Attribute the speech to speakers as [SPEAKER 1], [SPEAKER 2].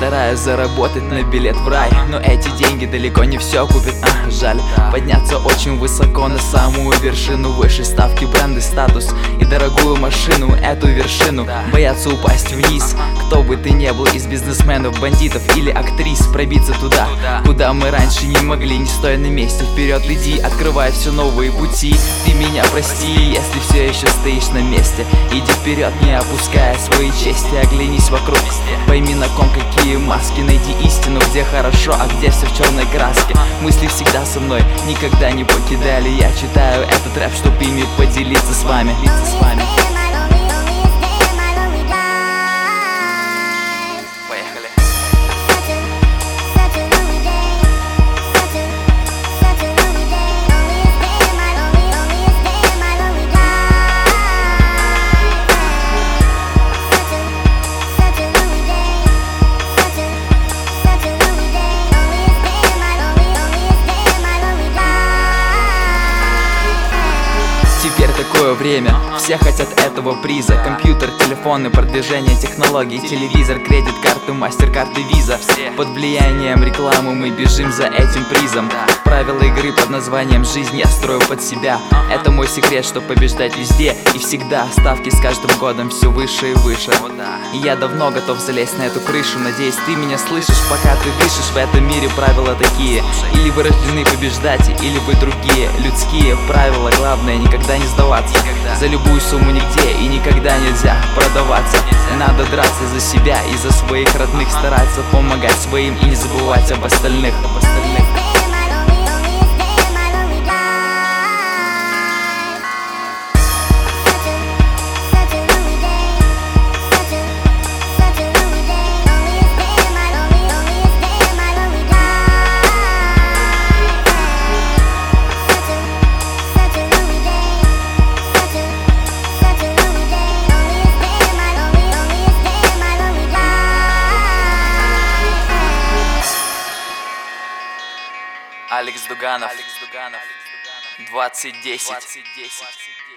[SPEAKER 1] Стараюсь заработать на билет в рай, но эти деньги далеко не все купят, жаль. Подняться очень высоко на самую вершину, выше ставки, бренды, статус и дорогую машину. Эту вершину боятся упасть вниз. Кто бы ты ни был, из бизнесменов, бандитов или актрис, пробиться туда, куда мы раньше не могли. Не стоя на месте, вперед иди, открывай все новые пути. Ты меня прости, если все еще стоишь на месте. Иди вперед, не опуская свои чести. Оглянись вокруг, пойми на ком какие маски. Найди истину, где хорошо, а где все в черной краске. Мысли всегда со мной, никогда не покидали. Я читаю этот рэп, чтоб ими поделиться с вами. Поехали. Теперь такое время, все хотят этого приза. Компьютер, телефоны, продвижение технологий, телевизор, кредит, карты, мастер-карты, виза. Под влиянием рекламы мы бежим за этим призом. Правила игры под названием «Жизнь» я строю под себя. Это мой секрет, что побеждать везде и всегда. Ставки с каждым годом все выше и выше. И я давно готов залезть на эту крышу. Надеюсь, ты меня слышишь, пока ты дышишь. В этом мире правила такие: или вы рождены побеждать, или вы другие. Людские правила, главное никогда не сдаваться. За любую сумму нигде и никогда нельзя продаваться. Надо драться за себя и за своих родных, стараться помогать своим и не забывать об остальных. Алекс Дуганов, 2010.